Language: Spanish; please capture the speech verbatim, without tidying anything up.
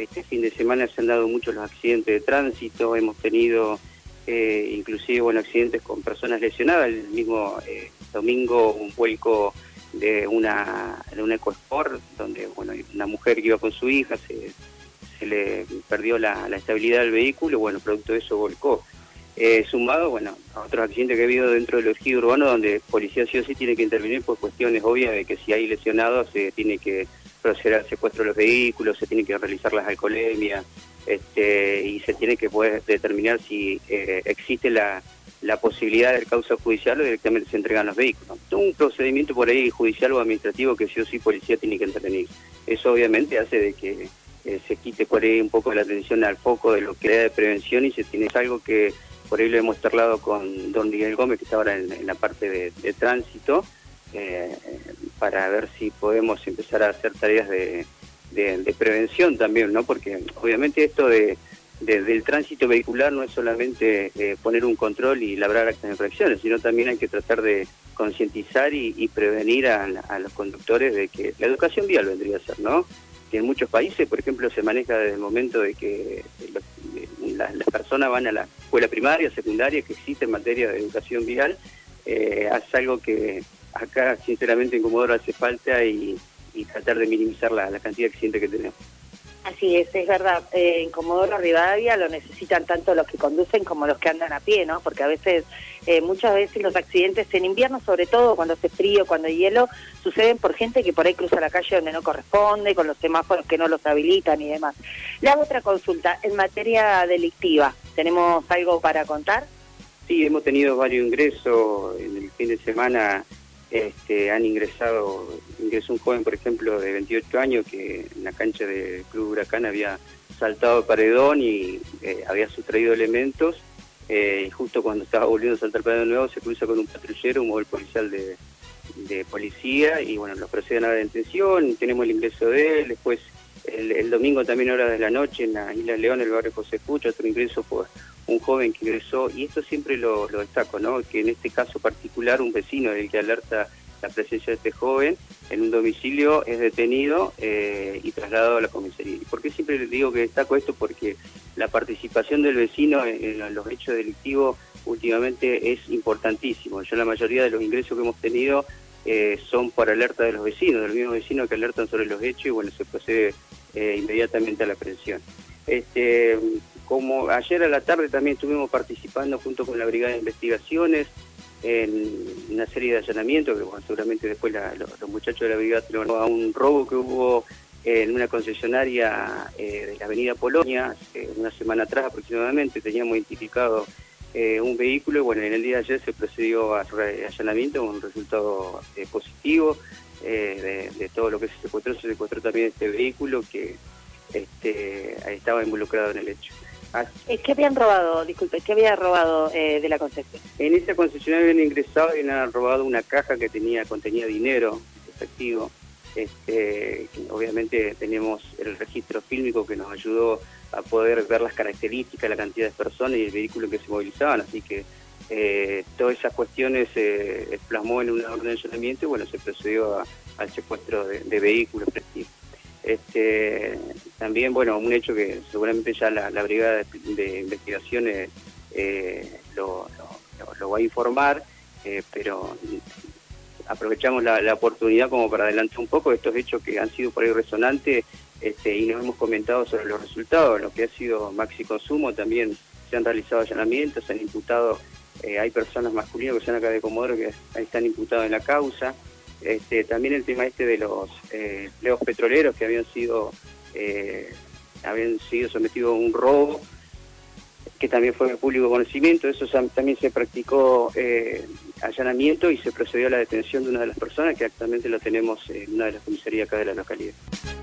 este fin de semana se han dado muchos los accidentes de tránsito, hemos tenido eh, inclusive bueno, accidentes con personas lesionadas. El mismo eh, domingo un vuelco de una, de una EcoSport, donde bueno, una mujer que iba con su hija, se, se le perdió la, la estabilidad del vehículo, bueno, producto de eso volcó. Eh, sumado, bueno, a otros accidentes que ha habido dentro del ejido urbano, donde policía sí o sí tiene que intervenir por cuestiones obvias de que si hay lesionados se tiene que proceder al secuestro de los vehículos, se tiene que realizar las alcoholemias, este, y se tiene que poder determinar si eh, existe la, la posibilidad de causa judicial o directamente se entregan los vehículos. Todo un procedimiento por ahí judicial o administrativo que sí o sí policía tiene que intervenir. Eso obviamente hace de que eh, se quite por ahí un poco la atención al foco de lo que era de prevención y se tiene algo que por ahí lo hemos charlado con don Miguel Gómez, que está ahora en, en la parte de, de tránsito, eh, para ver si podemos empezar a hacer tareas de, de, de prevención también, ¿no? Porque obviamente esto de, de, del tránsito vehicular no es solamente eh, poner un control y labrar actas de infracciones, sino también hay que tratar de concientizar y, y prevenir a, a los conductores de que la educación vial vendría a ser, ¿no? Que en muchos países, por ejemplo, se maneja desde el momento de que los, las, las personas van a la escuela primaria, secundaria, que existe en materia de educación vial, eh, hace algo que acá, sinceramente, en Comodoro hace falta y, y tratar de minimizar la, la cantidad de accidentes que tenemos. Así es, es verdad. Eh, en Comodoro Rivadavia lo necesitan tanto los que conducen como los que andan a pie, ¿no? Porque a veces, eh, muchas veces los accidentes en invierno, sobre todo cuando hace frío, cuando hay hielo, suceden por gente que por ahí cruza la calle donde no corresponde, con los semáforos que no los habilitan y demás. Le hago otra consulta. En materia delictiva, ¿tenemos algo para contar? Sí, hemos tenido varios ingresos en el fin de semana. Este, han ingresado, ingresó un joven, por ejemplo, de veintiocho años que en la cancha del Club Huracán había saltado el paredón y eh, había sustraído elementos, eh, y justo cuando estaba volviendo a saltar el paredón nuevo se cruza con un patrullero, un móvil policial de, de policía, y bueno, los proceden a la detención, tenemos el ingreso de él. Después el, el domingo también horas de la noche en la Isla León, el barrio José Pucho, otro ingreso por un joven que ingresó, y esto siempre lo, lo destaco, ¿no? Que en este caso particular un vecino del que alerta la presencia de este joven en un domicilio es detenido eh, y trasladado a la comisaría. ¿Y por qué siempre les digo que destaco esto? Porque la participación del vecino en, en los hechos delictivos últimamente es importantísimo. Ya la mayoría de los ingresos que hemos tenido eh, son por alerta de los vecinos, de los mismos vecinos que alertan sobre los hechos, y bueno, se procede eh, inmediatamente a la aprehensión. Este, como ayer a la tarde también estuvimos participando junto con la Brigada de Investigaciones en una serie de allanamientos, que bueno, seguramente después la, los, los muchachos de la Brigada tuvieron a un robo que hubo en una concesionaria eh, de la avenida Polonia, eh, una semana atrás aproximadamente. Teníamos identificado eh, un vehículo, y bueno, en el día de ayer se procedió a allanamiento con un resultado eh, positivo eh, de, de todo lo que se secuestró. Se secuestró también este vehículo que este, estaba involucrado en el hecho. Así. ¿Qué habían robado? Disculpe, ¿qué había robado eh, de la concesión? En esa concesionaria habían ingresado y habían robado una caja que tenía contenía dinero efectivo. Este, obviamente tenemos el registro fílmico que nos ayudó a poder ver las características, la cantidad de personas y el vehículo que se movilizaban, así que eh, todas esas cuestiones se eh, plasmó en una orden de allanamiento y bueno, se procedió a, al secuestro de, de vehículos efectivos. Este, también, bueno, un hecho que seguramente ya la, la Brigada de, de Investigaciones eh, lo, lo, lo va a informar, eh, pero aprovechamos la, la oportunidad como para adelantar un poco estos hechos que han sido por ahí resonantes, este, y nos hemos comentado sobre los resultados. Lo que ha sido Maxi Consumo, también se han realizado allanamientos, se han imputado, eh, hay personas masculinas que son acá de Comodoro que ahí están imputados en la causa. Este, también el tema este de los eh, empleos petroleros que habían sido eh, habían sido sometidos a un robo, que también fue de público conocimiento. Eso también se practicó eh, allanamiento y se procedió a la detención de una de las personas que actualmente lo tenemos en una de las comisarías acá de la localidad.